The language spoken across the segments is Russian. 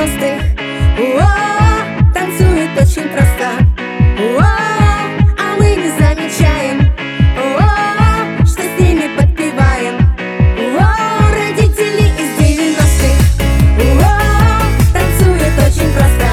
90-х. Танцует очень просто, а мы не замечаем, что с ними подпеваем. Родители из 90-х танцуют очень просто,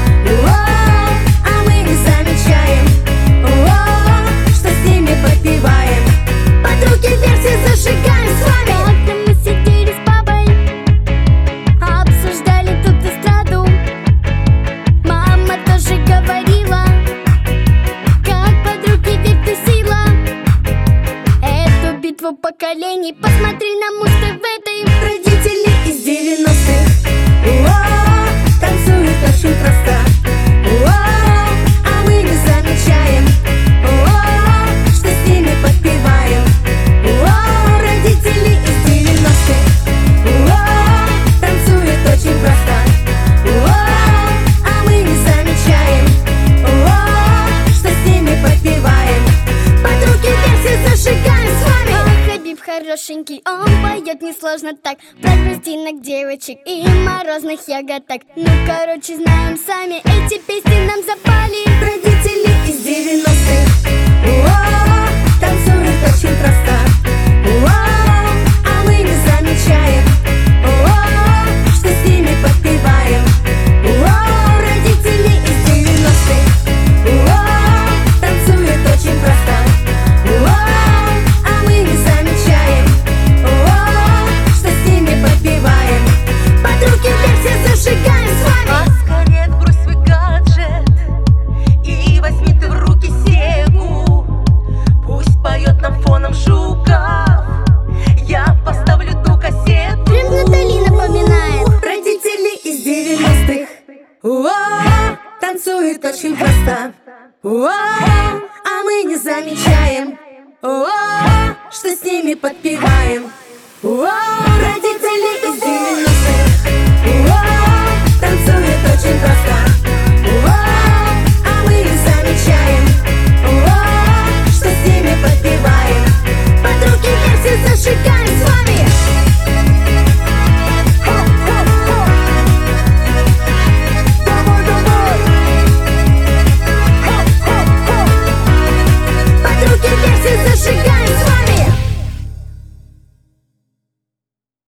а мы не замечаем, что с ними подпеваем. Под руки вверх все зажигаем с вами. Как-то мы сидели с папой, обсуждали тут эстраду. Мама тоже говорила, как под руки вверх тусила. Эту битву поколений посмотри на Муз-ТВ. Родители из 90-х танцуют очень просто, а мы не замечаем, что с ними подпеваем. Родители из 90-х танцуют очень просто, а мы не замечаем, что с ними подпеваем. Под руки вверх все зажигаем с вами. Хабиб хорошенький, он поет несложно так, про грустинок, девочек и морозных ягодок. Ну, короче, знаем сами, эти песни нам запали. Родители из 90-х танцуют очень просто, а мы не замечаем, что с ними подпеваем. Родители из 90-х танцуют очень просто, а мы не замечаем, что с ними подпеваем. Под руки вверх все зажигаем с вами. Поскорее отбрось свой гаджет и возьми ты в руки Сегу. Пусть поет нам фоном Жуков, я поставлю ту кассету. Прям Натали напоминает. Родители из 90-х танцуют очень просто, а мы не замечаем, что с ними подпеваем.